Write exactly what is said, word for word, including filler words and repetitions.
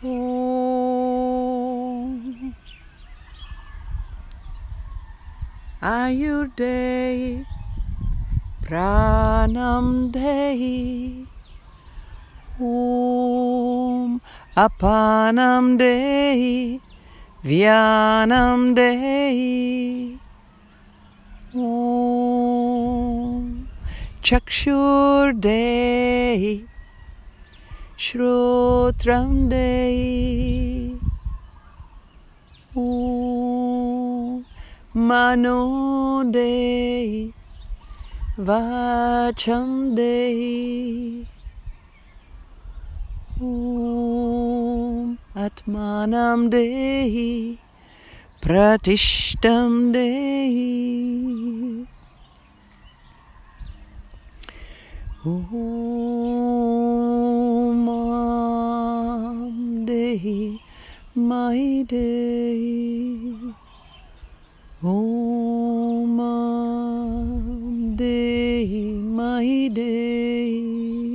Om Ayurdehi Pranam Dehi Om Apanam Dehi Vyanam Dehi Om Chakshur Dehi Shrotram Dehi Om Mano Dehi Vacham Dehi Om Atmanam Dehi Pratishtam Dehi Om Am Dehi Mai Dehi Om Am Dehi Mai Dehi